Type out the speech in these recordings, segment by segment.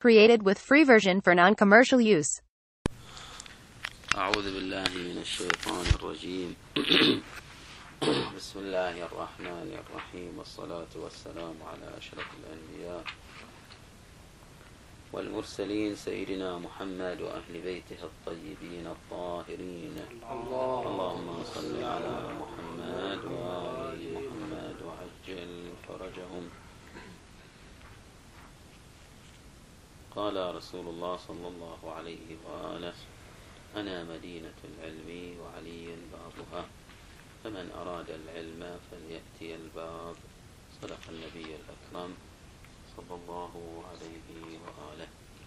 Created with free version for non-commercial use. أعوذ بالله من الشيطان الرجيم. بسم الله الرحمن الرحيم، والصلاة والسلام على أشرف الأنبياء والمرسلين سيدنا محمد وأهل بيته الطيبين الطاهرين. اللهم صل على محمد وآل محمد وعجل فرجهم. قال رسول الله صلى الله عليه وآله: أنا مدينة العلم وعلي بابها، فمن أراد العلم فليأتي الباب. صدق النبي الأكرم صلى الله عليه وآله.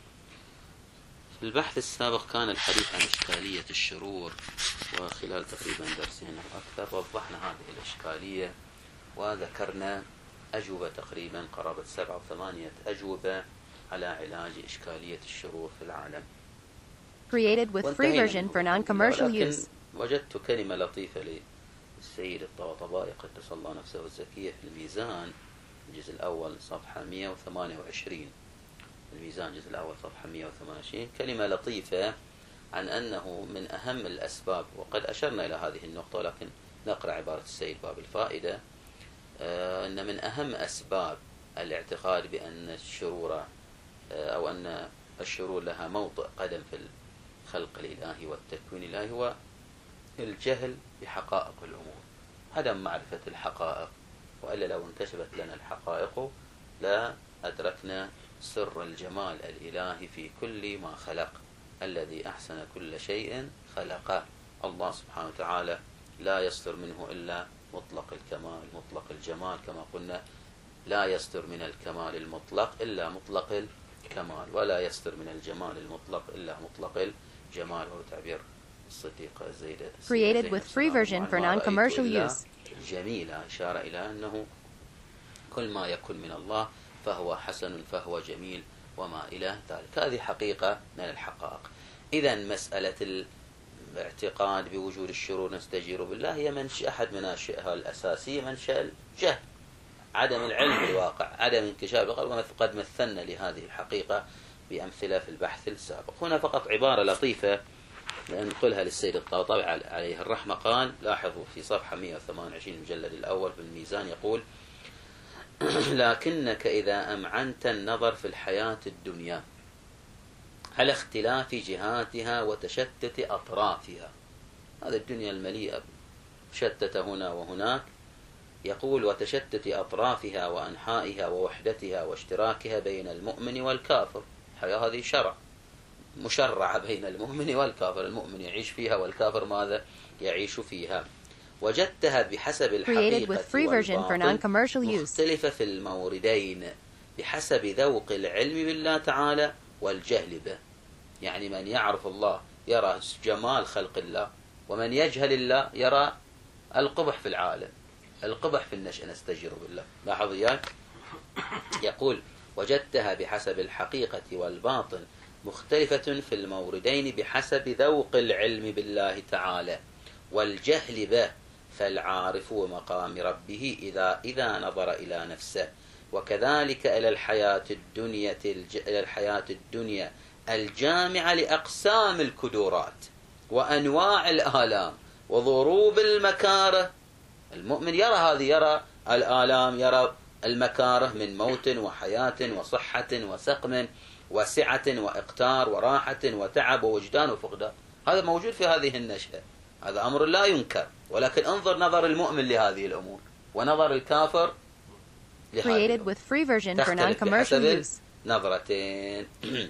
في البحث السابق كان الحديث عن إشكالية الشرور، وخلال تقريبا درسين أو أكثر وضحنا هذه الإشكالية وذكرنا أجوبة تقريبا قرابة 7 أو 8 أجوبة على علاج إشكالية الشرور في العالم. Created with free version for non-commercial use. وجدت كلمة لطيفة للسيد الطباطبائي قدس الله نفسه الزكية في الميزان الجزء الأول صفحة 128. الميزان الجزء الأول صفحة 128 كلمة لطيفة عن أنه من أهم الأسباب، وقد أشرنا إلى هذه النقطة لكن نقرأ عبارة السيد باب الفائدة. أن من أهم أسباب الاعتقاد بأن الشرور أو أن الشرور لها موطئ قدم في الخلق الإلهي والتكوين الإلهي هو الجهل بحقائق الأمور، عدم معرفة الحقائق، وإلا لو انكشفت لنا الحقائق لا أدركنا سر الجمال الإلهي في كل ما خلق. الذي أحسن كل شيء خلقه. الله سبحانه وتعالى لا يصدر منه إلا مطلق الكمال مطلق الجمال، كما قلنا لا يصدر من الكمال المطلق إلا مطلق الكمال، ولا يصدر من الجمال المطلق إلا مطلق الجمال. هو تعبير الصديقة زيدة. Created with free version for non-commercial use. جميلة، إشارة إلى أنه كل ما يكون من الله فهو حسن فهو جميل وما إلى ذلك. هذه حقيقة من الحقائق. إذن مسألة الاعتقاد بوجود الشرور نستجير بالله هي منشأ أحد مناشئها الأساسية، منشأ الجهل، عدم العلم بالواقع، عدم انكشاف القلب. وقد مثلنا لهذه الحقيقة بأمثلة في البحث السابق. هنا فقط عبارة لطيفة ننقلها للسيد الطباطبائي عليه الرحمة. قال، لاحظوا في صفحة 128 المجلد الأول في الميزان، يقول: لكنك إذا أمعنت النظر في الحياة الدنيا على اختلاف جهاتها وتشتت أطرافها، هذا الدنيا المليئة شتت هنا وهناك، يقول: وتشتت أطرافها وأنحائها ووحدتها واشتراكها بين المؤمن والكافر. الحياة هذه شرع مشرعة بين المؤمن والكافر، المؤمن يعيش فيها والكافر ماذا؟ يعيش فيها. وجدتها بحسب الحقيقة والباطل مختلفة في الموردين بحسب ذوق العلم بالله تعالى والجهل به. يعني من يعرف الله يرى جمال خلق الله، ومن يجهل الله يرى القبح في العالم، القبح في النشأ. نستجير بالله. لاحظ إياك، يقول: وجدتها بحسب الحقيقة والباطل مختلفة في الموردين بحسب ذوق العلم بالله تعالى والجهل به، فالعارف مقام ربه إذا نظر إلى نفسه، وكذلك إلى الحياة الدنيا الجامعة لأقسام الكدورات وأنواع الآلام وضروب المكاره. المؤمن يرى هذه، يرى الآلام، يرى المكاره من موت وحياة وصحة وسقم وسعة وإقتار وراحة وتعب ووجدان وفقدان. هذا موجود في هذه النشأة، هذا أمر لا ينكر، ولكن انظر نظر المؤمن لهذه الأمور ونظر الكافر لهذه الأمور. تختلف بحسب نظرتين.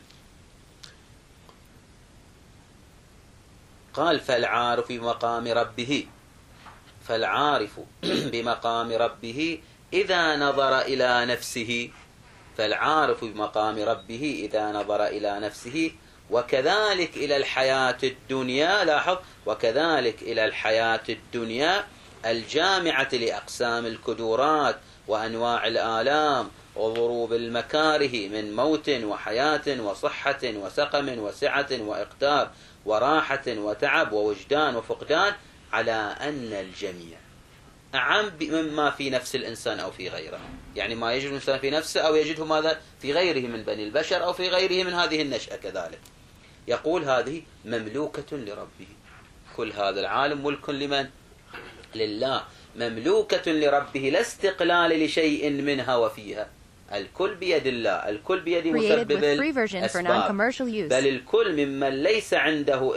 قال: فالعارف بمقام ربه، فالعارف بمقام ربه إذا نظر إلى نفسه، فالعارف بمقام ربه إذا نظر إلى نفسه، وكذلك إلى الحياة الدنيا. لاحظ: وكذلك إلى الحياة الدنيا الجامعة لأقسام الكدورات وأنواع الآلام وضروب المكاره من موت وحياة وصحة وسقم وسعة وإقتار وراحة وتعب ووجدان وفقدان، على أن الجميع أعم مما في نفس الإنسان أو في غيره. يعني ما يجد الإنسان في نفسه أو يجده ماذا في غيره من بني البشر أو في غيره من هذه النشأة كذلك. يقول هذه مملوكة لربه. كل هذا العالم ملك لمن؟ لله، مملوكة لربه، لا استقلال لشيء منها وفيها. الكل بيد الله، الكل بيد مسبب الأسباب، بل الكل ممن ليس عنده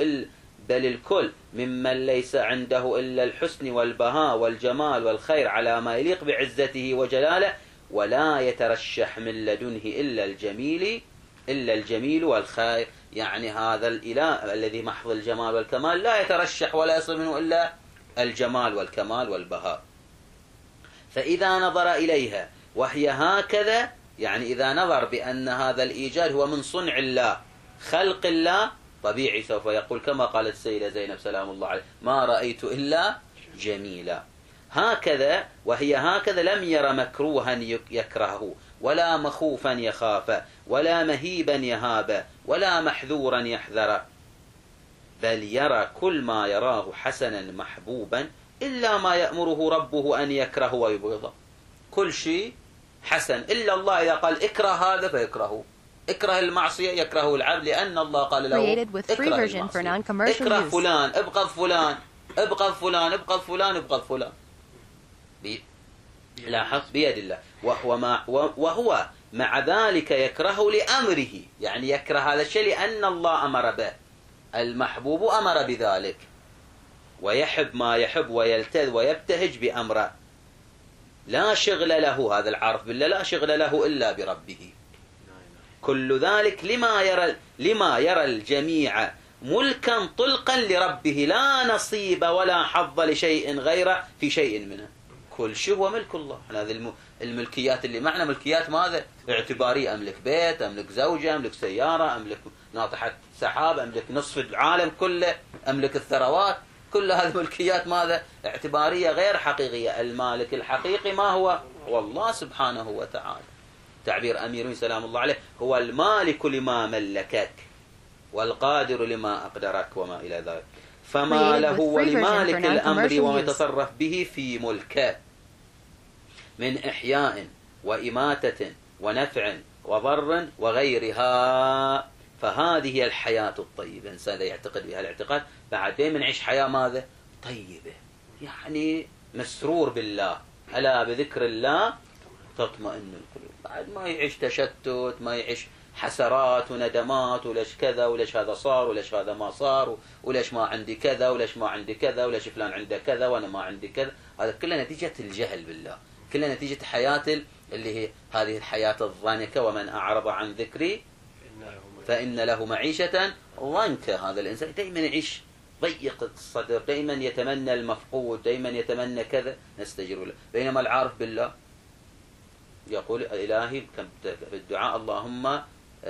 إلا الحسن والبهاء والجمال والخير على ما يليق بعزته وجلاله، ولا يترشح من لدنه إلا الجميل والخير. يعني هذا الإله الذي محض الجمال والكمال لا يترشح ولا يصل منه إلا الجمال والكمال والبهاء. فإذا نظر إليها وهي هكذا، يعني إذا نظر بأن هذا الإيجاد هو من صنع الله خلق الله، طبيعي سوف يقول كما قالت السيدة زينب سلام الله عليه: ما رأيت إلا جميلا. هكذا وهي هكذا لم ير مكروها يكرهه، ولا مخوفا يخاف، ولا مهيبا يهاب، ولا محذورا يحذر، بل يرى كل ما يراه حسنا محبوبا إلا ما يأمره ربه أن يكره ويبغضه. كل شيء حسن إلا الله إذا قال اكره هذا فيكرهه، اكره المعصية يكره العبد، لأن الله قال له اكره المعصية، اكره فلان، ابغض فلان، ابغض فلان، ابغض فلان، ابغض فلان. لاحظ بيد الله. وهو مع ذلك يكره لأمره، يعني يكره هذا الشيء لأن الله أمر به. المحبوب أمر بذلك، ويحب ما يحب ويلتذ ويبتهج بأمره. لا شغل له، هذا العارف بالله لا شغل له إلا بربه. كل ذلك لما يرى الجميع ملكا طلقا لربه، لا نصيب ولا حظ لشيء غيره في شيء منه. كل شيء هو ملك الله. هذه الملكيات اللي معنا ملكيات ماذا؟ اعتبارية. أملك بيت، أملك زوجة، أملك سيارة، أملك ناطحة سحاب، أملك نصف العالم كله، أملك الثروات. كل هذه ملكيات ماذا؟ اعتبارية غير حقيقية. المالك الحقيقي ما هو؟ والله سبحانه وتعالى. تعبير أمير سلام الله عليه: هو المالك لما ملكك والقادر لما أقدرك وما إلى ذلك. فما له ولمالك الأمر وما يتصرف به في ملكه من إحياء وإماتة ونفع وضر وغيرها، فهذه الحياة الطيبة. الإنسان يعتقد بها الاعتقاد بعدين من يعيش حياة ماذا؟ طيبة، يعني مسرور بالله. ألا بذكر الله تطمئن القلوب. بعد ما يعيش تشتت، ما يعيش حسرات وندمات، وليش كذا، وليش هذا صار، وليش هذا ما صار، وليش ما عندي كذا، وليش ما عندي كذا، وليش فلان عنده كذا وأنا ما عندي كذا. هذا كله نتيجة الجهل بالله، كله نتيجة حياة اللي هي هذه الحياة الضنكة. ومن أعرض عن ذكري فإن له معيشة ضنكا. هذا الإنسان دائما يعيش ضيق الصدر، دائما يتمنى المفقود، دائما يتمنى كذا، نستجير له. بينما العارف بالله يقول: إلهي في الدعاء اللهم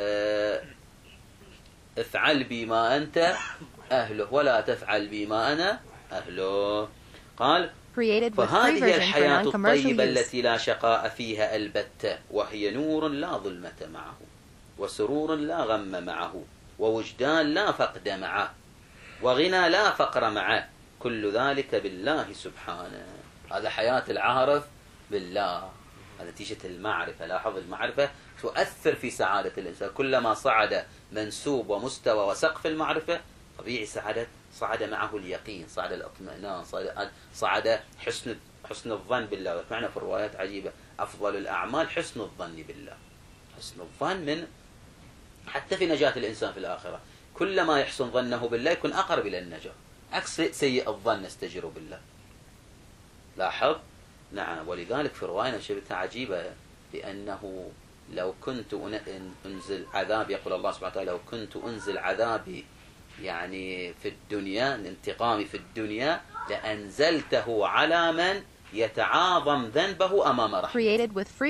افعل بي ما أنت أهله ولا تفعل بي ما أنا أهله. قال: فهذه الحياة الطيبة التي لا شقاء فيها البتة، وهي نور لا ظلمة معه، وسرور لا غم معه، ووجدان لا فقد معه، وغنى لا فقر معه، كل ذلك بالله سبحانه. هذا حياة العارف بالله، هذا نتيجة المعرفة. لاحظ المعرفة تؤثر في سعادة الإنسان. كلما صعد منسوب ومستوى وسقف المعرفة طبيعي صعد معه اليقين، صعد الاطمئنان، صعد حسن الظن بالله. معنى في الروايات عجيبة: أفضل الأعمال حسن الظن بالله. حسن الظن من حتى في نجاة الإنسان في الآخرة. كلما يحسن ظنه بالله يكون أقرب إلى النجاة، عكس سيء الظن نستجير بالله. لاحظ. نعم. ولذلك في رواية شبتها عجيبة، بأنه لو كنت أنزل عذاب، يقول الله سبحانه وتعالى: لو كنت أنزل عذابي يعني في الدنيا، انتقامي في الدنيا، لأنزلته على من يتعاظم ذنبه أمام رحمته.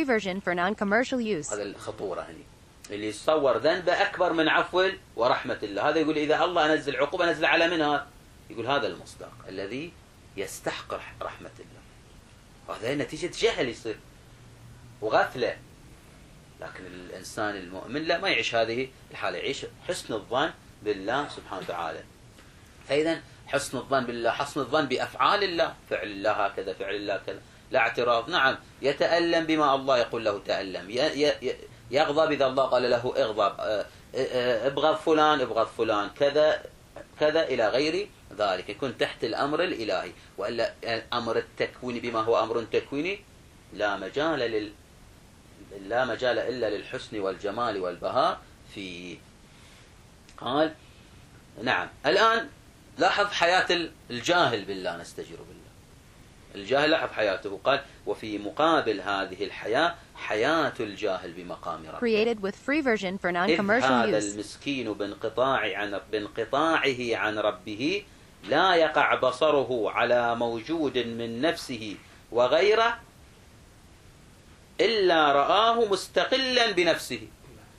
هذا الخطورة هنا، اللي يتصور ذنبه أكبر من عفو ورحمة الله. هذا يقول إذا الله أنزل عقوبة نزل على من هذا؟ يقول هذا المصداق الذي يستحق رحمة الله. وهذا نتيجة جهل يصير وغفلة. لكن الإنسان المؤمن لا، ما يعيش هذه الحالة، يعيش حسن الظن بالله سبحانه وتعالى. فإذا حسن الظن بالله، حسن الظن بأفعال الله، فعل الله هكذا، فعل الله كذا، لا اعتراض. نعم يتألم بما الله يقول له تألم، يغضب إذا الله قال له اغضب، ابغض فلان ابغض فلان، كذا كذا إلى غير ذلك، يكون تحت الأمر الإلهي. وإلا الأمر التكويني بما هو أمر تكويني لا مجال إلا للحسن والجمال والبهاء فيه. قال نعم. الآن لاحظ حياة الجاهل بالله، نستجير بالله. الجاهل لاحظ حياته، قال وفي مقابل هذه الحياة حياة الجاهل بمقام ربه. Created with free version for non-commercial هذا use. المسكين بانقطاعه عن ربه لا يقع بصره على موجود من نفسه وغيره إلا رآه مستقلا بنفسه،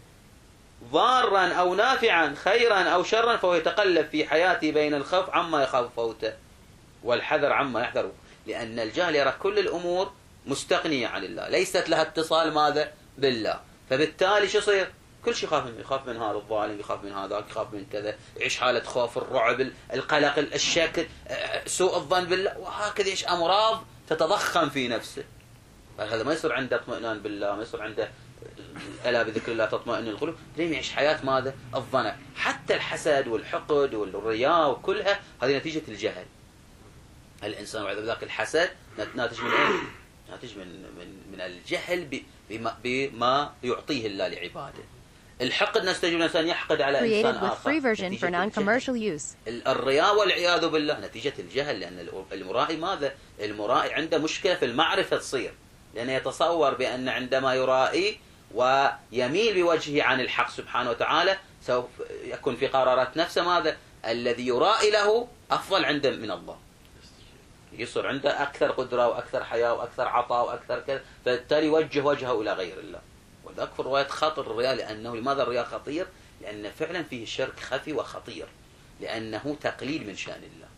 ضارا أو نافعا، خيرا أو شرا، فهو يتقلب في حياته بين الخوف عما يخاف فوته والحذر عما يحذره، لأن الجاهل يرى كل الأمور مستغنية عن الله، ليست لها اتصال ماذا بالله، فبالتالي شو يصير؟ كل شيء يخاف منه، يخاف من هذا الظالم، يخاف من هذاك، يخاف من كذا، يعيش حالة خوف، الرعب، القلق، الشك، سوء الظن بالله، وهكذا يعيش أمراض تتضخم في نفسه. هذا ما يصير عنده اطمئنان بالله، ما يصير عنده ألا بذكر الله تطمئن القلوب، لين يعيش حياة ماذا؟ الظن. حتى الحسد والحقد والرياء وكلها هذه نتيجة الجهل. الإنسان وعلى ذلك الحسد ناتج من إيه؟ ناتج من الجهل بما يعطيه الله لعباده. الحقد نستجيب الإنسان يحقد على إنسان آخر. الرياء والعياذ بالله نتيجة الجهل، لأن المرائي ماذا؟ المرائي عنده مشكلة في المعرفة تصير، لأنه يتصور بأن عندما يرائي ويميل بوجهه عن الحق سبحانه وتعالى سوف يكون في قرارات نفسه ماذا؟ الذي يرائي له أفضل عنده من الله، يصير عنده أكثر قدرة وأكثر حياة وأكثر عطاء وأكثر كذا، فبالتالي يوجه وجهه إلى غير الله. وذلك في الرواية خطر الرياء، لأنه لماذا الرياء خطير؟ لأن فعلا فيه شرك خفي وخطير، لأنه تقليل من شأن الله،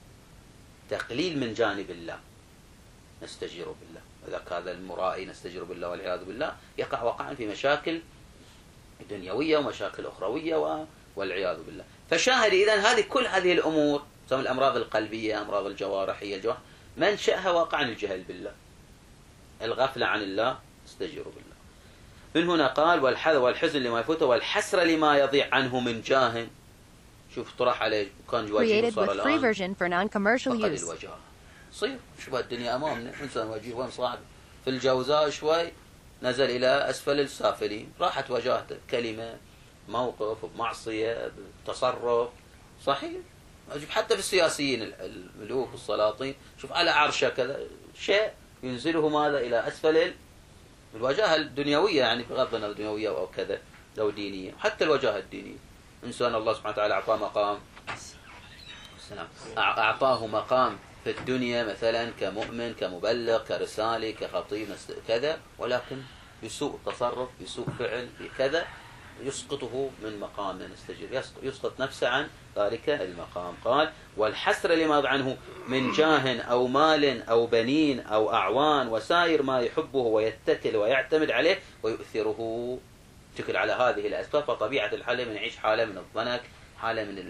تقليل من جانب الله. نستجير بالله. وذلك هذا المرائي نستجير بالله والعياذ بالله يقع وقعا في مشاكل دنيوية ومشاكل أخروية والعياذ بالله. فشاهد إذن كل هذه الأمور، سواء الأمراض القلبية، أمراض الجوارحية، منشأها واقع الجهل بالله، الغفلة عن الله. استجير بالله. من هنا قال والحذر والحزن لما يفوته والحسرة لما يضيع عنه من جاه. شوف طرح عليه كان وجهه صار الآن فقد الوجاه، صير شو الدنيا أمامنا، إنسان وجهه وين صاعد في الجوزاء شوي نزل إلى أسفل السافلين، راحت وجاهته كلمة، موقف، بمعصية، بتصرف. صحيح حتى في السياسيين الملوك والسلاطين، شوف على عرشه كذا شيء ينزله ماذا إلى أسفل الوجاهة الدنيوية، يعني بغض النظر دنيوية أو كذا أو دينية، حتى الوجاهة الدينية. إنسان الله سبحانه وتعالى أعطاه مقام، أعطاه مقام في الدنيا مثلا كمؤمن، كمبلغ، كرسالي، كخطيب كذا، ولكن بسوء تصرف، بسوء فعل، بكذا يسقطه من مقام نستجير، يسقط نفسه عن ذلك المقام. قال والحسر لما عنه من جاه أو مال أو بنين أو أعوان وسائر ما يحبه ويتكل ويعتمد عليه ويؤثره، تكل على هذه الأسباب. فطبيعة الحال من يعيش حالة من الضنك، حالة من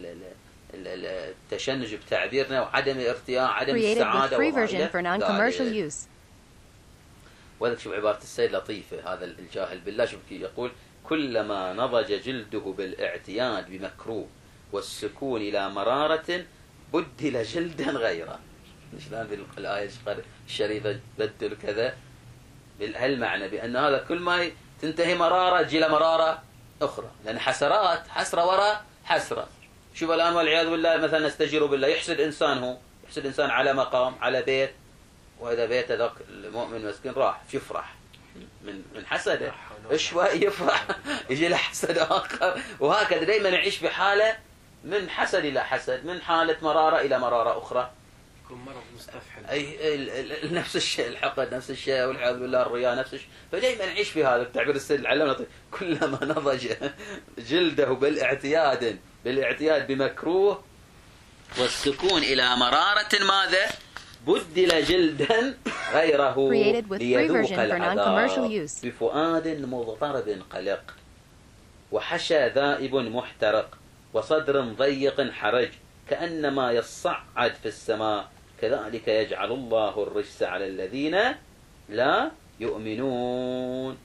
التشنج بتعبيرنا، وعدم الارتياح، عدم السعادة وغيره. وذلك شوف عبارة السيد لطيفة، هذا الجاهل بالله، شوف يقول كلما نضج جلده بالاعتياد بمكروه والسكون إلى مرارة بدل جلدا غيره. شلون بالآية الشريفة بدل كذا بالمعنى بأن هذا كل ما تنتهي مرارة تجي له مرارة أخرى، لأن حسرات، حسرة وراء حسرة. شوف الآن والعياذ بالله مثلا نستجير بالله، يحسد إنسان على مقام، على بيت، وإذا بيت ذاك المؤمن مسكين راح يفرح من حسده، شوي يفرح يجي له حسد آخر، وهكذا دائما يعيش في حالة من حسد إلى حسد، من حالة مرارة إلى مرارة أخرى. يكون مرض مستفحل. أي نفس الشيء، الحقد نفس الشيء، والعياذ بالله الرياء نفس الشيء. فدائما يعيش في هذا التعبير السيد العلامة، كلما نضج جلده بالاعتياد بمكروه والسكون إلى مرارة ماذا؟ بدل جلدا غيره ليذوق العذاب بفؤاد مضطرب قلق وحشى ذائب محترق وصدر ضيق حرج كأنما يصعد في السماء كذلك يجعل الله الرجس على الذين لا يؤمنون.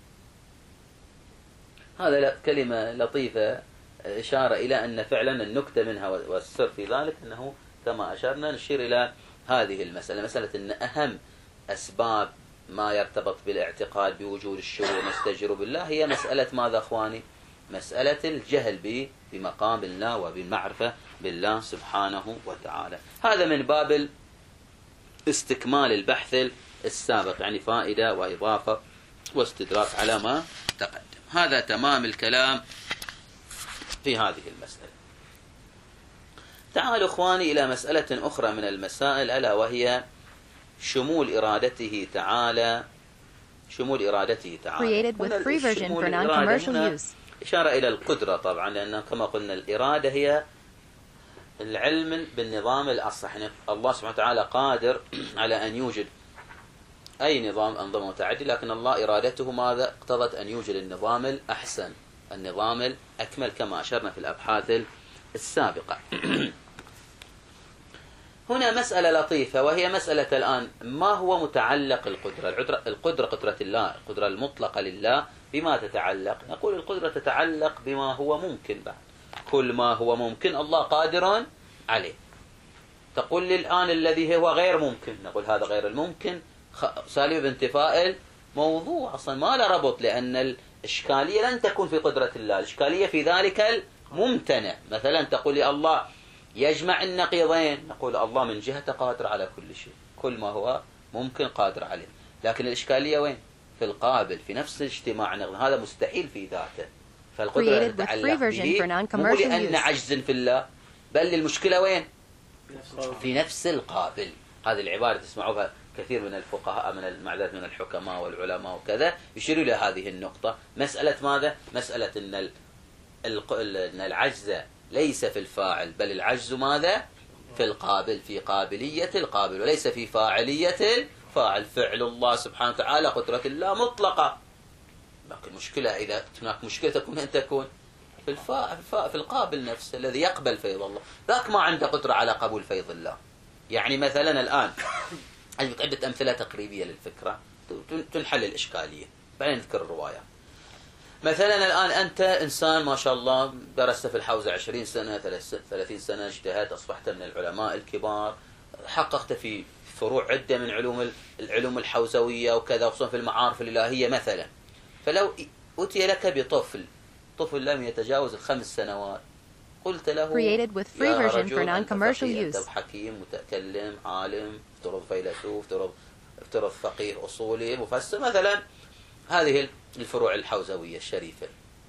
هذا كلمة لطيفة إشارة إلى أن فعلا النكتة منها والسر في ذلك أنه كما أشرنا نشير إلى هذه المسألة، مسألة أن أهم أسباب ما يرتبط بالاعتقاد بوجود الشرور نستجر بالله هي مسألة ماذا أخواني؟ مسألة الجهل بمقام الله وبالمعرفة بالله سبحانه وتعالى. هذا من باب استكمال البحث السابق، يعني فائدة وإضافة واستدراك على ما تقدم. هذا تمام الكلام في هذه المسألة. تعالوا اخواني إلى مسألة أخرى من المسائل، ألا وهي شمول إرادته تعالى. شمول إرادته تعالى Created with free version for non-commercial use. إشارة إلى القدرة طبعا، لأن كما قلنا الإرادة هي العلم بالنظام الأصح. الله سبحانه وتعالى قادر على أن يوجد أي نظام أنظمة متعددة، لكن الله إرادته ماذا؟ اقتضت أن يوجد النظام الأحسن، النظام الأكمل كما أشرنا في الأبحاث السابقة. هنا مسألة لطيفة، وهي مسألة الآن ما هو متعلق القدرة قدرة الله، القدرة المطلقة لله بما تتعلق؟ نقول القدرة تتعلق بما هو ممكن بعد، كل ما هو ممكن الله قادر عليه. تقول لي الآن الذي هو غير ممكن، نقول هذا غير الممكن سالب انتفاء الموضوع، أصلا ما له ربط، لأن الإشكالية لن تكون في قدرة الله، الإشكالية في ذلك الممتنع. مثلا تقول لي الله يجمع النقيضين، نقول الله من جهة قادر على كل شيء، كل ما هو ممكن قادر عليه، لكن الإشكالية وين؟ في القابل، في نفس الاجتماع، هذا مستحيل في ذاته. فالقدرة تتعلق به مو لأن عجز في الله، بل المشكلة وين؟ في نفس القابل. هذه العبارة تسمعوها كثير من الفقهاء، من من الحكماء والعلماء وكذا، يشيروا إلى هذه النقطة. مسألة ماذا؟ مسألة أن العجز ليس في الفاعل، بل العجز ماذا؟ في القابل، في قابلية القابل، وليس في فاعلية الفاعل. فعل الله سبحانه وتعالى قدرة الله مطلقة، لكن المشكلة إذا هناك مشكلة تكون أن تكون في القابل نفسه الذي يقبل فيض الله، ذاك ما عنده قدرة على قبول فيض الله. يعني مثلا الآن عندك عدة أمثلة تقريبية للفكرة تنحل الإشكالية، بعدين نذكر الرواية. مثلا الآن أنت إنسان ما شاء الله درست في الحوزة 20 سنة 30 سنة، اجتهدت، أصبحت من العلماء الكبار، حققت في فروع عدة من العلوم الحوزوية وكذا، خصوصا في المعارف الإلهية مثلا. فلو أتي لك بطفل لم يتجاوز ال5 سنوات، قلت له يا رجل أنت حكيم متكلم عالم، افترض فيلسوف، افترض فقيه أصولي مفسر مثلا، هذه الفروع الحوزوية الشريفة.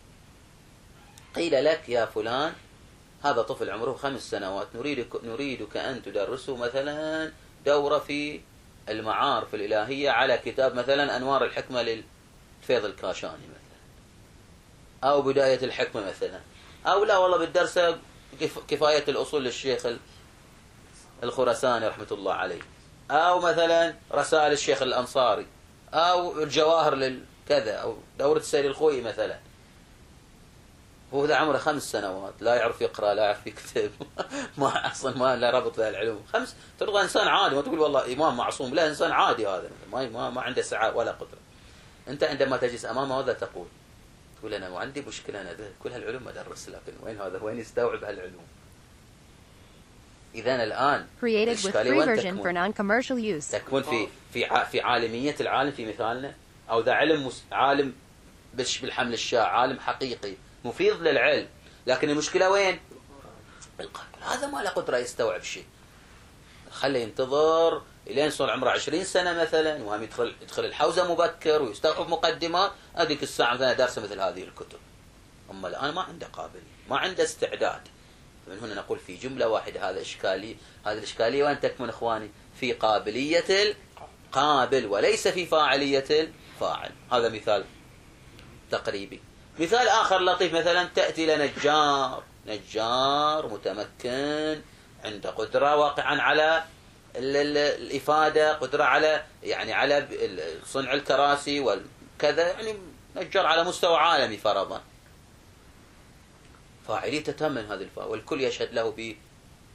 قيل لك يا فلان هذا طفل عمره 5 سنوات، نريدك أن تدرسه مثلا دورة في المعارف الإلهية على كتاب مثلا أنوار الحكمة للفيض الكاشاني مثلا، أو بداية الحكمة مثلا، أو لا والله بالدرس كفاية الأصول للشيخ الخراساني رحمة الله عليه، أو مثلا رسائل الشيخ الأنصاري، أو الجواهر للكذا، أو دورة السيد الخوئي مثلا. هو ذا عمره 5 سنوات، لا يعرف يقرأ، لا يعرف يكتب، ما أصلا ما لا ربط بها العلوم. 5 ترضى إنسان عادي، ما تقول والله إمام معصوم، لا، إنسان عادي هذا ما عنده سعة ولا قدرة. أنت عندما تجلس أمامه ماذا تقول؟ تقول أنا ما عندي مشكلة، أنا كل هالعلوم أدرس، لكن وين هذا؟ وين يستوعب هالعلوم؟ إذن الآن تكون في عالمية العالم في مثالنا، أو ذا عالم بالحمل الشاع، عالم حقيقي مفيض للعلم، لكن المشكلة وين؟ بالقلب. هذا ما له قدرة يستوعب شيء، خليه ينتظر إلين صار عمره 20 سنة مثلا، وهم يدخل الحوزة مبكر ويستوعب مقدمات، هذيك الساعة مثلا دارسة مثل هذه الكتب. أما الآن ما عنده قابلية، ما عنده استعداد. فمن هنا نقول في جملة واحدة هذا إشكالي. هذه الإشكالية وين تكمن إخواني؟ في قابلية القابل وليس في فاعلية الفاعل. هذا مثال تقريبي. مثال آخر لطيف، مثلا تأتي نجار متمكن، عنده قدرة واقعا على الإفادة، قدرة على على صنع الكراسي والكذا، يعني نجار على مستوى عالمي فرضا. فاعلية تتمن هذه الفاعل، والكل يشهد له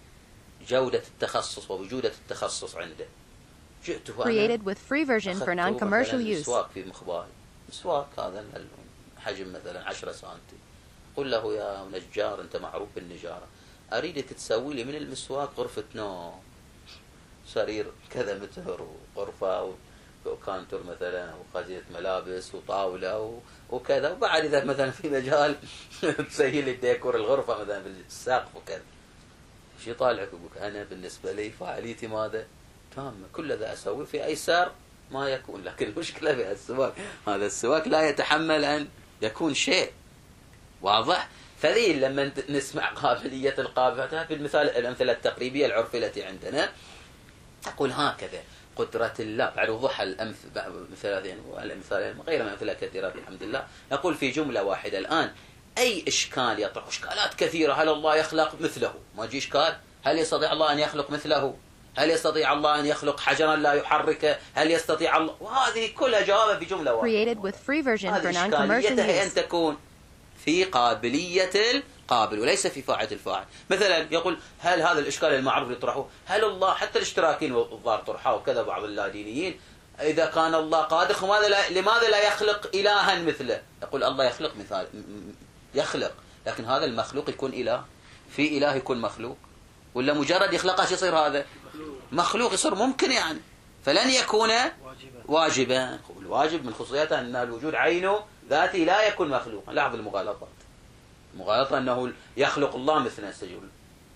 جودة التخصص وبجودة التخصص عنده. جئته Created with free version for أخذته non-commercial مثلاً use. مسواك في مخباري، مسواك هذا الحجم مثلا 10 سنتي، قل له يا نجار أنت معروف بالنجارة، أريدك تسوي لي من المسواك غرفة نوم، سرير كذا متر، وغرفة وكانتر مثلا، وخزينة ملابس وطاولة وكذا، وبعد إذا مثلا في مجال تسوي لي ديكور الغرفة مثلا بالسقف وكذا. شي طالعك يقولك أنا بالنسبة لي فعاليتي ماذا؟ تمام، كل ذا أسوي في أيسر ما يكون، لكن المشكلة في السواك، هذا السواك لا يتحمل أن يكون شيء واضح. فذي لما نسمع قابلية القابلة في المثال الأمثلة التقريبية العرفية التي عندنا، أقول هكذا قدرة الله بعد وضوح المثالين والمثالين غير من أمثلة كثيرة بحمد الله. يقول في جملة واحدة الآن أي إشكال يطرح، إشكالات كثيرة، هل الله يخلق مثله؟ ما يجي إشكال، هل يستطيع الله أن يخلق مثله؟ هل يستطيع الله أن يخلق حجرا لا يحركه؟ هل يستطيع الله؟ وهذه كلها جوابها في جملة واحدة. Created with free version for هذه non-commercial إشكاليتها use. أن تكون في قابلية القابل وليس في فاعل الفاعل. مثلا يقول هل هذا الإشكال المعروف يطرحه، هل الله، حتى الاشتراكيين والظاهر طرحه وكذا بعض اللادينيين، إذا كان الله قادر لماذا لا يخلق إلها مثله؟ يقول الله يخلق مثال، يخلق، لكن هذا المخلوق يكون إله؟ في إله يكون مخلوق؟ ولا مجرد يخلقه يصير هذا مخلوق يصير ممكن يعني؟ فلن يكون واجبا. الواجب من خصوصياته أن الوجود عينه ذاتي لا يكون مخلوقا. لاحظ المغالطات، المغالطة أنه يخلق الله مثل السجول،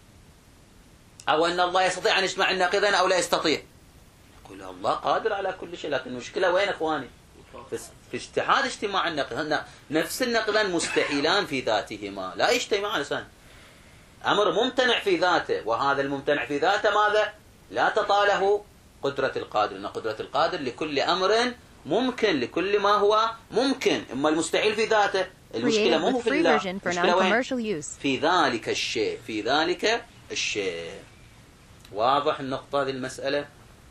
أو أن الله يستطيع أن يجمع الناقضين أو لا يستطيع. يقول الله قادر على كل شيء، لكن المشكلة وين أخواني؟ في اجتهاد اجتماع الناقضين. نفس الناقضين مستحيلان في ذاتهما، لا يجتمعان أساسا. أمر ممتنع في ذاته، وهذا الممتنع في ذاته ماذا؟ لا تطاله قدرة القادر، إن قدرة القادر لكل أمر ممكن، لكل ما هو ممكن. إما المستحيل في ذاته، المشكلة مو في الله، المشكلة وين؟ في ذلك الشيء، في ذلك الشيء. واضح النقطة هذه المسألة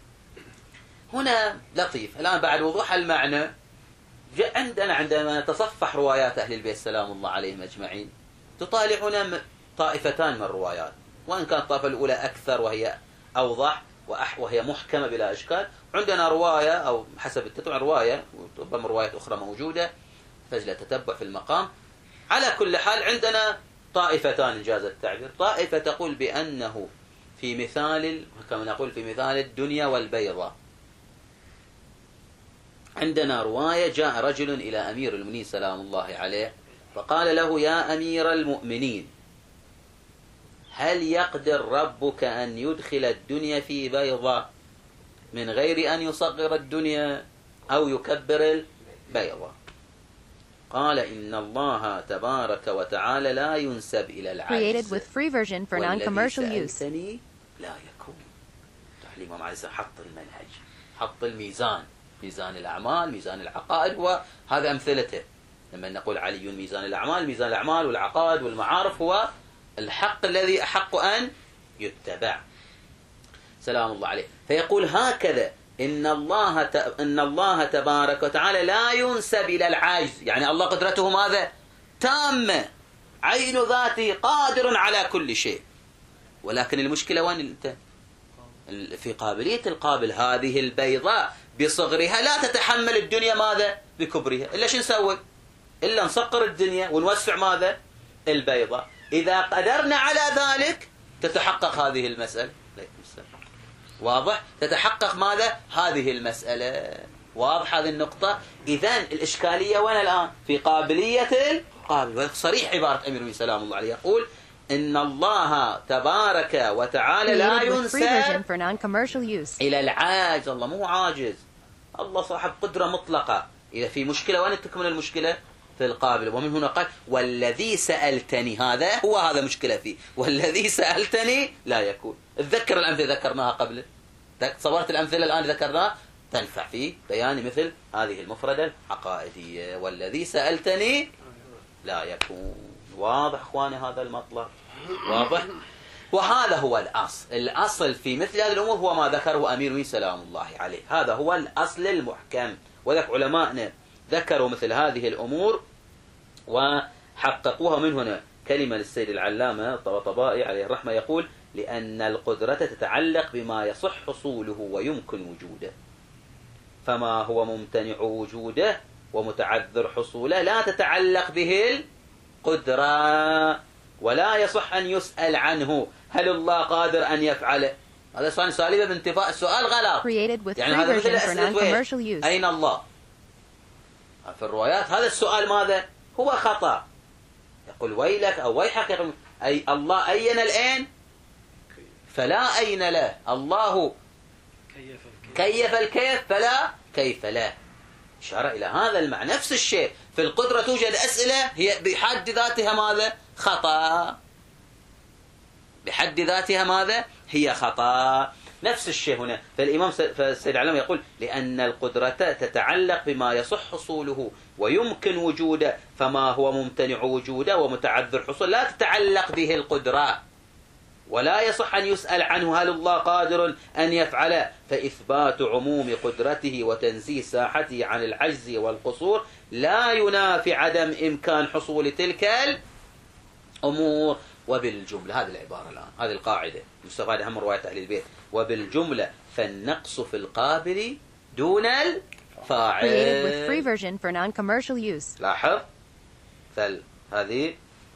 هنا لطيف. الآن بعد وضوح المعنى، عندما نتصفح روايات أهل البيت سلام الله عليهم أجمعين، تطالع هنا طائفتان من الروايات، وإن كانت الطائفة الأولى أكثر وهي أوضح وهي محكمة بلا إشكال. عندنا رواية أو حسب التتبع رواية، وربما روايات أخرى موجودة فجل تتبع في المقام. على كل حال عندنا طائفتان إنجاز التعبير. طائفة تقول بأنه في مثال، كما نقول في مثال الدنيا والبيضة. عندنا رواية جاء رجل إلى أمير المؤمنين سلام الله عليه فقال له يا أمير المؤمنين، هل يقدر ربك أن يدخل الدنيا في بيضة من غير أن يصغر الدنيا أو يكبر البيضة؟ قال إن الله تبارك وتعالى لا ينسب إلى العجز، والذي سألتني لا يكون. الإمام علي حط المنهج، حط الميزان، ميزان الأعمال، ميزان العقائد، وهذا أمثلته. لما نقول علي ميزان الأعمال، ميزان الأعمال والعقائد والمعارف هو الحق الذي أحق أن يتبع سلام الله عليه. فيقول هكذا إن الله تبارك وتعالى لا ينسب إلى العاجز، يعني الله قدرته ماذا؟ تامة، عين ذاته قادر على كل شيء. ولكن المشكلة وين انت؟ في قابلية القابل. هذه البيضاء بصغرها لا تتحمل الدنيا ماذا؟ بكبرها. إلا شو نسوي؟ إلا نصقر الدنيا ونوسع ماذا؟ البيضاء. إذا قدرنا على ذلك تتحقق هذه المسألة. واضح؟ تتحقق ماذا؟ هذه المسألة. واضح هذه النقطة؟ إذن الإشكالية وين الآن؟ في قابلية القابل. صريح عبارة أمير المؤمنين سلام الله عليه يقول إن الله تبارك وتعالى لا ينسب إلى العاجز. الله مو عاجز، الله صاحب قدرة مطلقة. إذا في مشكلة وين تكمن المشكلة؟ في القابل. ومن هنا قال والذي سألتني، هذا مشكلة فيه، والذي سألتني لا يكون. تذكر الأمثلة ذكرناها قبل، صورت الأمثلة الآن ذكرناها تنفع في بيان مثل هذه المفردة العقائدية، والذي سألتني لا يكون. واضح أخواني هذا المطلب؟ واضح؟ وهذا هو الأصل في مثل هذه الأمور، هو ما ذكره أمير المؤمنين سلام الله عليه. هذا هو الأصل المحكم. وذلك علماءنا ذكروا مثل هذه الأمور، حققوها. من هنا كلمة للسيد العلامة الطباطبائي عليه الرحمة يقول: لأن القدرة تتعلق بما يصح حصوله ويمكن وجوده، فما هو ممتنع وجوده ومتعذر حصوله لا تتعلق به القدرة، ولا يصح أن يسأل عنه هل الله قادر أن يفعله. هذا صار سالبة بانتفاء السؤال غلط. يعني هذا مثل أسئلة أين الله؟ في الروايات هذا السؤال ماذا؟ هو خطأ. يقول ويلك أو ويحك، يقول أي الله أين الآن؟ فلا أين له. الله كيف الكيف فلا كيف له. إشارة إلى هذا المعنى. نفس الشيء في القدرة توجد أسئلة هي بحد ذاتها ماذا؟ خطأ. بحد ذاتها ماذا؟ هي خطأ. نفس الشيء هنا. فالإمام السيد العلامة يقول: لأن القدرة تتعلق بما يصح حصوله ويمكن وجوده، فما هو ممتنع وجوده ومتعذر حصوله لا تتعلق به القدرة، ولا يصح أن يسأل عنه هل الله قادر أن يفعله. فإثبات عموم قدرته وتنزيه ساحته عن العجز والقصور لا ينافي عدم إمكان حصول تلك الأمور. وبالجملة، هذه العبارة الآن، هذه القاعدة مستفادة هم رواية أهل البيت: وبالجملة فالنقص في القابل دون الفاعل. لاحظ هذه،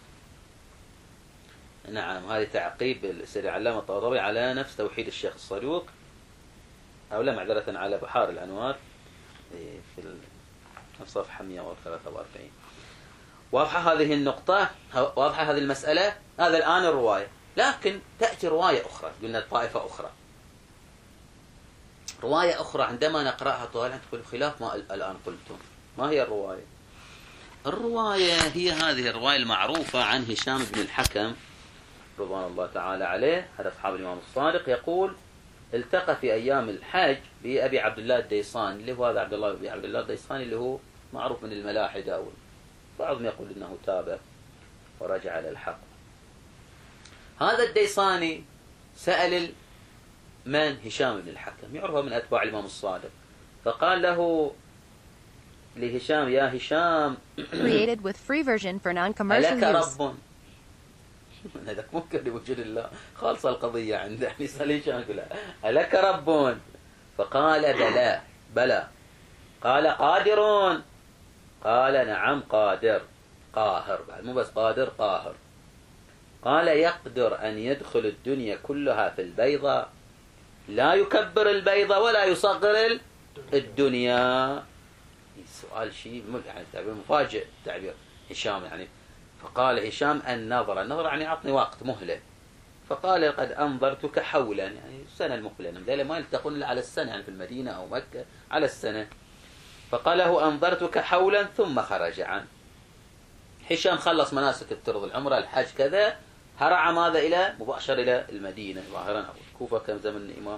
نعم، هذه تعقيب السيد العلامة الطباطبائي على نفس توحيد الشيخ الصدوق، أو لا، معذرة، على بحار الأنوار في الصفحة 143. واضحة هذه النقطة، واضحة هذه المسألة. هذا الآن الرواية، لكن تأتي رواية أخرى، قلنا طائفة أخرى، رواية أخرى عندما نقرأها طوال تقول خلاف ما الآن قلتم. ما هي الرواية؟ الرواية هي هذه الرواية المعروفة عن هشام بن الحكم رضوان الله تعالى عليه، هذا أصحاب الإمام الصادق، يقول: التقى في أيام الحج بأبي عبد الله الديصاني، اللي هو هذا عبد الله الديصاني اللي هو معروف من الملاحدة، بعضهم يقول إنه تاب ورجع على الحق. هذا الديصاني سأل من؟ هشام بن الحكم، يعرف من أتباع الإمام الصادق، فقال له لهشام: يا هشام، ألك رب؟ هذا ممكن لوجود الله، خالصة القضية عنده، يعني يسأل هشام يقول: ألك رب؟ فقال: بلى. قال: قادرون؟ قال: نعم قادر، قاهر، بعد مو بس قادر، قاهر. قال: يقدر أن يدخل الدنيا كلها في البيضة، لا يكبر البيضة ولا يصغر الدنيا. السؤال شيء يعني تعبير مفاجئ، تعبير هشام يعني. فقال هشام: النظر يعني أعطني وقت، مهلة. فقال: قد أنظرتك حولا، يعني سنة المهلة، ذلك ما يلتقون إلا على السنة، يعني في المدينة أو مكة على السنة. فقال له: أنظرتك حولا، ثم خرج عنه. هشام خلص مناسك الترض، العمرة، الحج، كذا، هرع ماذا إلى مباشر إلى المدينة ظاهرا أو الكوفة كم زمن الإمام.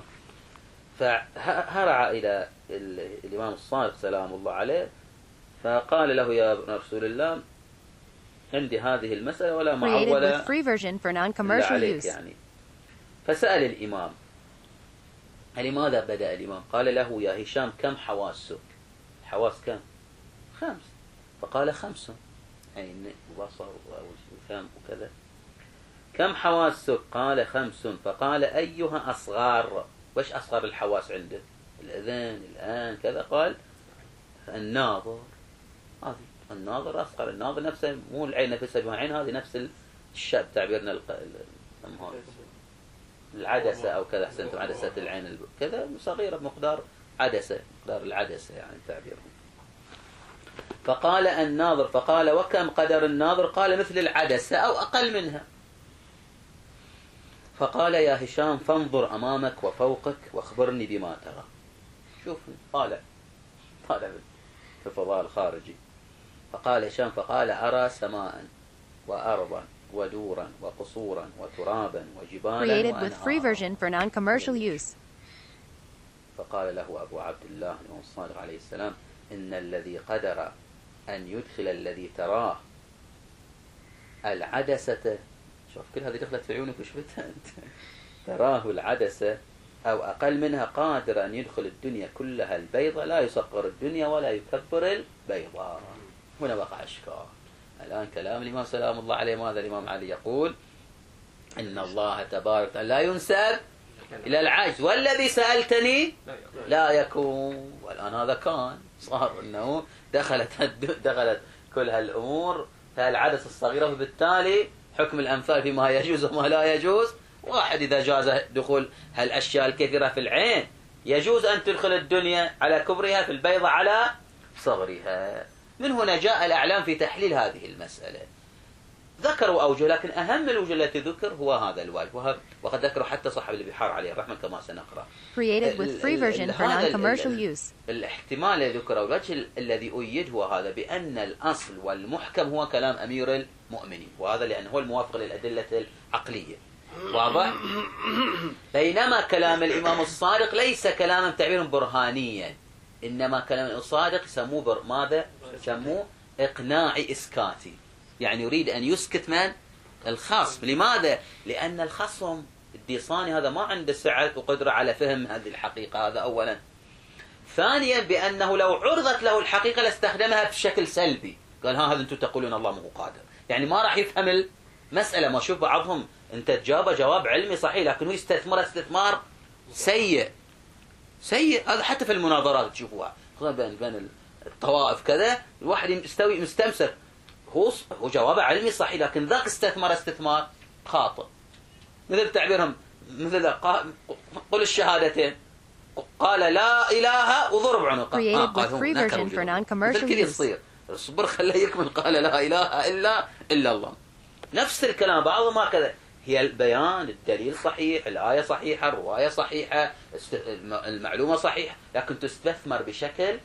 فهرع إلى الإمام الصادق سلام الله عليه، فقال له: يا ابن رسول الله، عندي هذه المسألة ولا معولة عليك يعني. فسأل الإمام: لماذا بدأ الإمام؟ قال له: يا هشام، كم حواسك؟ حواس كم؟ 5. فقال: 5، عين وبصر وفم وكذا. كم حواسك؟ قال: 5. فقال: أيها أصغر؟ وش أصغر الحواس عنده؟ الأذن، الآن، كذا. قال: الناظر. هذه الناظر أصغر، الناظر نفسه، مو العين نفسها بمعين، هذه نفس الشاب، تعبيرنا العدسة أو كذا، أحسنتم، عدسة العين كذا، صغيرة بمقدار عدسة، مقدار العدسة يعني تعبيرهم. فقال: الناظر. فقال: وكم قدر الناظر؟ قال: مثل العدسة أو أقل منها. فقال: يا هشام، فانظر أمامك وفوقك واخبرني بما ترى. شوف، طالع في الفضاء الخارجي. فقال هشام: فقال: أرى سماء وأرضا ودورا وقصورا وترابا وجبالا وأنهارا. فقال له أبو عبد الله الإمام الصادق عليه السلام: إن الذي قدر أن يدخل الذي تراه العدسة، شوف كل هذه دخلت في عيونك وشفتها أنت، تراه العدسة أو أقل منها، قادر أن يدخل الدنيا كلها البيضة، لا يصغر الدنيا ولا يكبر البيضة. هنا وقع إشكال. الآن كلام الإمام سلام الله عليه، ماذا الإمام علي يقول؟ إن الله تبارك لا ينسب إلى العجز، والذي سألتني لا يكون. والآن هذا كان صار أنه دخلت كل هالأمور هالعدس الصغيرة، فبالتالي حكم الأمثال فيما يجوز وما لا يجوز. واحد إذا جاز دخول هالأشياء الكثيرة في العين، يجوز أن تدخل الدنيا على كبرها في البيضة على صغرها. من هنا جاء الأعلام في تحليل هذه المسألة. ذكروا أوجه، لكن أهم الوجه التي ذكر هو هذا الوجه، وقد ذكروا حتى صاحب البحار عليه الرحمة كما سنقرأ. Created with free version for non-commercial use. الاحتمال الذي ذكره، الوجه الذي أيد هو هذا، بأن الأصل والمحكم هو كلام أمير المؤمنين، وهذا لأنه هو الموافق للأدلة العقلية. واضح؟ بينما كلام الإمام الصادق ليس كلاما تعبيرا برهانيا، إنما كلام الصادق يسموه ماذا؟ يسموه إقناعي إسكاتي، يعني يريد أن يسكت من؟ الخصم. لماذا؟ لأن الخصم الديصاني هذا ما عنده سعة وقدرة على فهم هذه الحقيقة، هذا أولا. ثانيا بأنه لو عرضت له الحقيقة لاستخدمها بشكل سلبي، قال هذا أنتم تقولون الله مو قادر، يعني ما راح يفهم المسألة. ما شوف بعضهم أنت تجاوب جواب علمي صحيح، لكن هو يستثمر استثمار سيء. هذا حتى في المناظرات تشوفوها بين الطوائف كذا، الواحد مستمسك هو جوابه علمي صحيح، لكن ذاك استثمر استثمار خاطئ. مثل تعبيرهم، مثل قل الشهادتين، قال لا إله وضرب عنقه. Created with free version for non-commercial use. يصير الصبر خليه يكمل، قال لا إله إلا الله. نفس الكلام بعضهم هكذا، هي البيان، الدليل صحيح، الآية صحيحة، الرواية صحيحة، المعلومة صحيحة، لكن تستثمر بشكل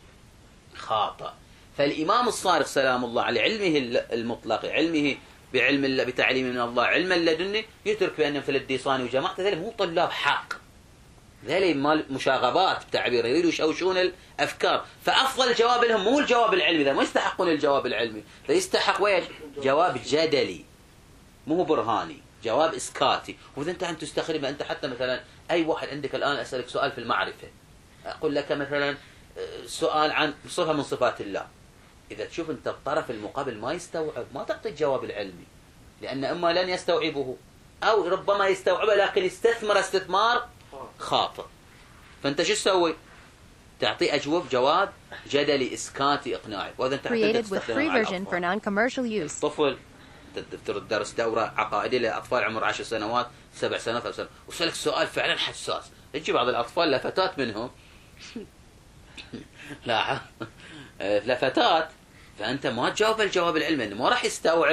خاطئ. فالإمام الصادق سلام الله على علمه المطلق، علمه بعلم الله، بتعليم من الله، علما لدني، يترك بأن مثل الديصاني وجماعته ذلك مو طلاب حق، ذلك مال مشاغبات بتعبير، يريدوا يشوشون الأفكار. فأفضل جواب لهم مو الجواب العلمي، ذا ما يستحقون الجواب العلمي، ذا يستحق جواب جدلي مو برهاني، جواب إسكاتي. وإذا أنت تستخدم، أنت حتى مثلا أي واحد عندك الآن أسألك سؤال في المعرفة، أقول لك مثلا سؤال عن صفة من صفات الله، إذا تشوف أنت الطرف المقابل ما يستوعب، ما تعطي الجواب العلمي، لأن إما لن يستوعبه أو ربما يستوعبه لكن يستثمر استثمار خاطئ. فأنت شو تسوي؟ تعطي جواب جدلي إسكاتي إقناعي. وإذا أنت Created with free version for non-commercial use. الطفل تفترض درس دورة عقائدية لأطفال عمر 10 سنوات 7 سنوات 5 سنوات، وسألك سؤال فعلا حساس، تجي بعض الأطفال لفتات منهم لا لفتات، فأنت ما تجاوب الجواب العلمي، ما راح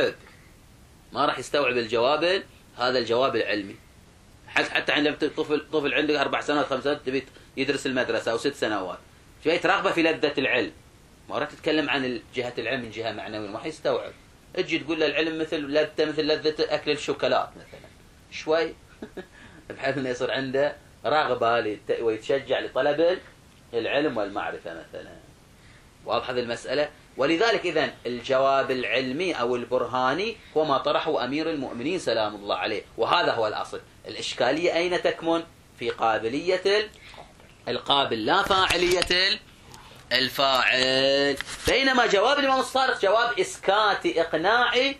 يستوعب الجواب، هذا الجواب العلمي. حتى عندما طفل عندك 4 سنوات 5 سنوات تبي يدرس المدرسة أو 6 سنوات، شوية رغبة في لذة العلم، ما راح تتكلم عن جهة العلم من جهة معنوية، ما راح يستوعب. تجي تقول له العلم مثل لذة أكل الشوكولات مثلا، شوي بحيث أنه يصير عنده رغبة ويتشجع لطلب العلم والمعرفة مثلا. واضح هذه المسألة؟ ولذلك إذن الجواب العلمي أو البرهاني هو ما طرحه أمير المؤمنين سلام الله عليه، وهذا هو الأصل. الإشكالية أين تكمن؟ في قابلية القابل لا فاعلية الفاعل. بينما جواب الإمام الصادق جواب إسكاتي إقناعي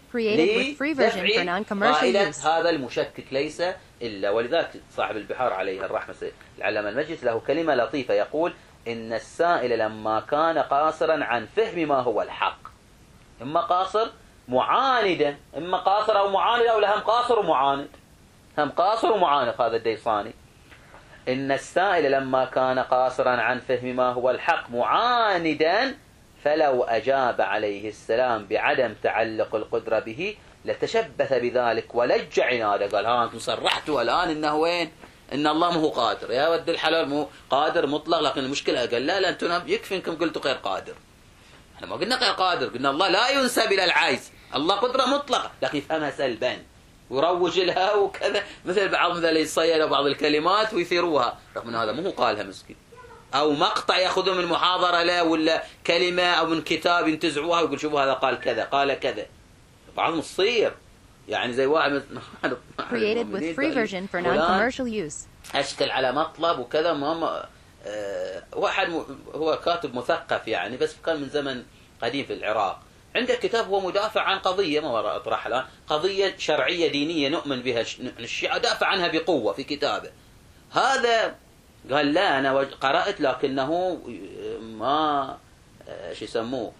لدفع قائلة هذا المشكك ليس إلا. ولذلك صاحب البحار عليه الرحمة العلامة المجلس له كلمة لطيفة يقول: إن السائل لما كان قاصرا عن فهم ما هو الحق، إما قاصر معاندا، إما قاصر أو معاند، أو لهم قاصر ومعاند، هم قاصر ومعاند هذا الديصاني. إن السائل لما كان قاصرا عن فهم ما هو الحق معاندا، فلو أجاب عليه السلام بعدم تعلق القدرة به لتشبث بذلك ولج عناده. قال ها أنتم صرحتوا الآن إنه وين؟ إن الله مو قادر، يا ود الحلال مو قادر مطلق، لكن المشكلة قال لا أنتم يكفي إنكم قلتوا غير قادر. احنا ما قلنا غير قادر، قلنا الله لا ينسب إلى العجز، الله قدرة مطلقة، لكن يفهمها سلبا ويروج لها وكذا، مثل بعض اللي يصيدوا بعض الكلمات ويثيروها رغم أن هذا مو قالها مسكين، أو مقطع يأخذه من محاضرة له ولا كلمة أو من كتاب ينتزعوها ويقول شوفوا هذا قال كذا قال كذا. بعضهم تصير يعني زي واحد Created with free version for non-commercial use. أشكل على مطلب وكذا. واحد هو كاتب مثقف يعني، بس كان من زمن قديم في العراق، عنده كتاب هو مدافع عن قضية ما أطرح الآن، قضية شرعية دينية نؤمن بها الشيعة، دافع عنها بقوة في كتابه. هذا قال لا أنا قرأت لكنه ما شو يسموه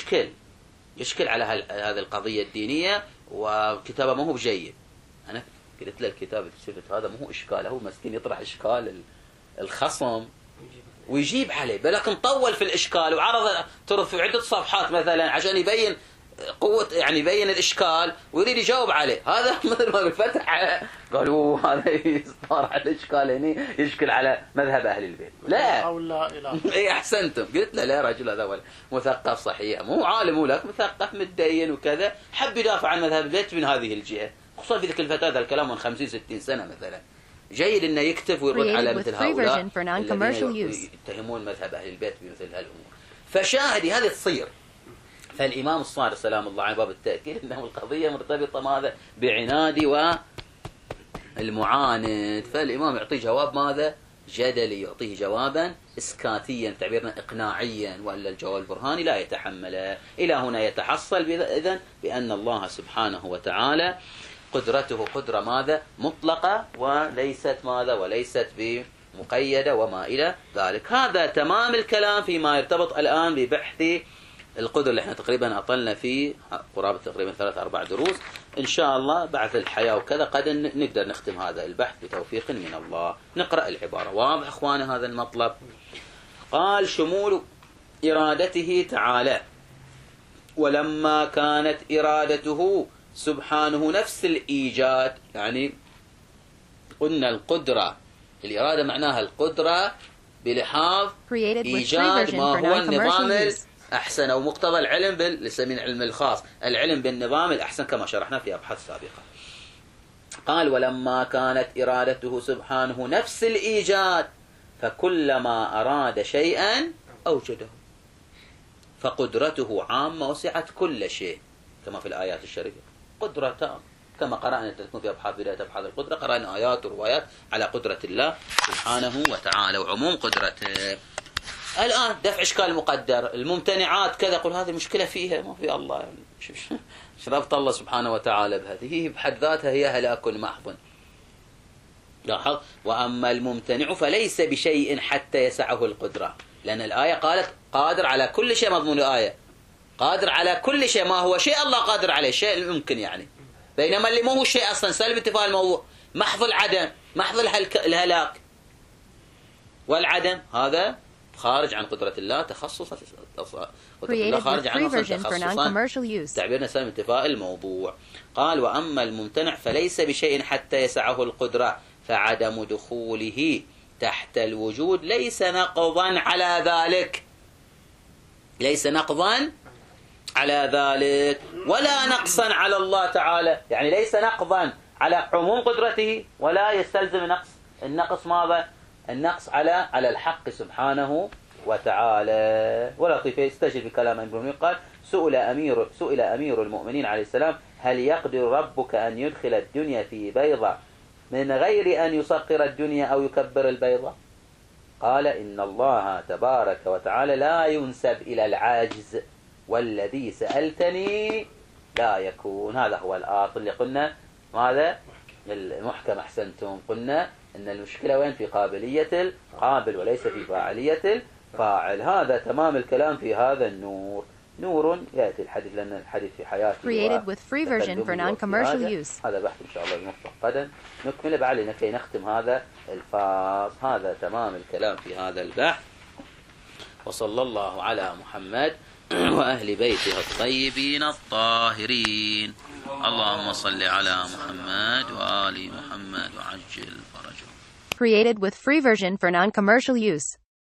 يشكل على هذه القضية الدينية، وكتابه ما هو بجيد. أنا قلت له الكتاب هذا مو إشكال، هو مسكين يطرح إشكال الخصم ويجيب عليه، لكن طول في الإشكال وعرض ترد في عدة صفحات مثلا عشان يبين قوة، يعني يبين الإشكال ويريد يجاوب عليه. هذا مثل ما بالفتح قالوا هذا يصار على الإشكال هني يشكل على مذهب أهل البيت. لا أو لا إله. إيه أحسنتم. قلت له لا رجل هذا مثقف صحيح، مو عالم ولك مثقف متدين وكذا، حب يدافع عن مذهب البيت من هذه الجهة، خصوصا في ذيك الفتاة. هذا الكلام من 50-60 سنة مثلا. جيد انه يكتب ويرد على مثل هؤلاء الذين يتهمون مذهب اهل البيت بمثل هالامور. فشاهدي هذه تصير. فالامام الصادق سلام الله عليه باب التاكيد انه القضيه مرتبطه ماذا؟ بعنادي والمعاند. فالامام يعطيه جواب ماذا؟ جدلي، يعطيه جوابا اسكاتيا، تعبيرنا اقناعيا، والا الجواب البرهاني لا يتحمله. الى هنا يتحصل اذن بان الله سبحانه وتعالى قدرته قدرة ماذا؟ مطلقة، وليست ماذا؟ وليست بمقيدة وما إلى ذلك. هذا تمام الكلام فيما يرتبط الآن ببحث القدر اللي احنا تقريبا أطلنا فيه قرابة تقريبا 3-4 دروس. إن شاء الله بعد الحياة وكذا قد نقدر نختم هذا البحث بتوفيق من الله. نقرأ العبارة. واضح أخواني هذا المطلب؟ قال شمول إرادته تعالى، ولما كانت إرادته سبحانه نفس الإيجاد، يعني قلنا القدرة، الإرادة معناها القدرة بلحاظ إيجاد ما هو النظام الأحسن أو مقتضى العلم بالسمين علم الخاص، العلم بالنظام الأحسن كما شرحنا في أبحاث سابقة. قال ولما كانت إرادته سبحانه نفس الإيجاد فكلما أراد شيئا أوجده، فقدرته عامة وسعت كل شيء كما في الآيات الشريفة. قدرة تام كما قرأنا تكون في أبحاث بداية أبحاث القدرة، قرأنا آيات وروايات على قدرة الله سبحانه وتعالى وعموم قدرته. الآن دفع إشكال مقدر، الممتنعات كذا، قل هذه مشكلة فيها ما في الله، يعني ربط الله سبحانه وتعالى بهذه بحد ذاتها هي هلاك محض. لاحظ وأما الممتنع فليس بشيء حتى يسعه القدرة، لأن الآية قالت قادر على كل شيء، مضمون الآية قادر على كل شيء، ما هو شيء الله قادر عليه، شيء الممكن يعني. بينما اللي مو هو شيء أصلا سلب اتفاق الموضوع، محض العدم، محض الهلاك والعدم، هذا خارج عن قدرة الله تخصصا، قدرة الله خارج عنه تخصصا، تعبيرنا سلم اتفاق الموضوع. قال وأما الممتنع فليس بشيء حتى يسعه القدرة، فعدم دخوله تحت الوجود ليس نقضا على ذلك، ليس نقضا على ذلك ولا نقصا على الله تعالى، يعني ليس نقضا على عموم قدرته ولا يستلزم النقص ماذا؟ النقص على الحق سبحانه وتعالى. ولطيف يستجل بكلام ابن قال سئل أمير المؤمنين عليه السلام هل يقدر ربك أن يدخل الدنيا في بيضة من غير أن يصغر الدنيا أو يكبر البيضة؟ قال إن الله تبارك وتعالى لا ينسب إلى العاجز، والذي سألتني لا يكون. هذا هو الآصل اللي قلنا ماذا؟ المحكم. أحسنتم. قلنا أن المشكلة وين؟ في قابلية القابل وليس في فاعلية الفاعل. هذا تمام الكلام في هذا النور. نور يأتي الحديث لأن الحديث في حياته created with free version for non-commercial use. هذا بحث إن شاء الله المفرق غدا نكمل بعلينا كي نختم هذا الفاص. هذا تمام الكلام في هذا البحث. وصلى الله على محمد وأهل بيته الطيبين الطاهرين. اللهم صل على محمد وآل محمد وعجل فرجه. Created with free version for non-commercial use.